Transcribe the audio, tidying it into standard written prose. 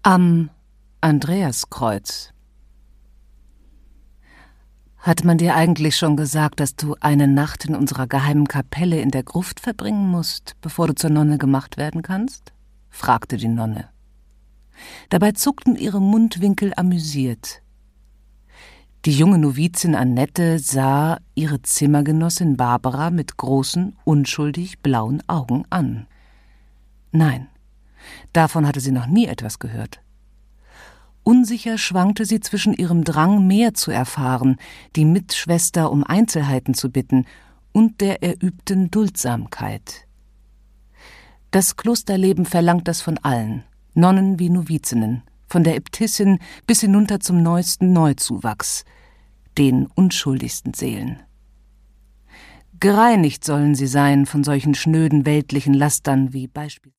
Am Andreaskreuz. Hat man dir eigentlich schon gesagt, dass du eine Nacht in unserer geheimen Kapelle in der Gruft verbringen musst, bevor du zur Nonne gemacht werden kannst? Fragte die Nonne. Dabei zuckten ihre Mundwinkel amüsiert. Die junge Novizin Annette sah ihre Zimmergenossin Barbara mit großen, unschuldig blauen Augen an. Nein, davon hatte sie noch nie etwas gehört. Unsicher schwankte sie zwischen ihrem Drang, mehr zu erfahren, die Mitschwester um Einzelheiten zu bitten, und der erübten Duldsamkeit. Das Klosterleben verlangt das von allen, Nonnen wie Novizinnen, von der Äbtissin bis hinunter zum neuesten Neuzuwachs, den unschuldigsten Seelen. Gereinigt sollen sie sein von solchen schnöden weltlichen Lastern wie beispielsweise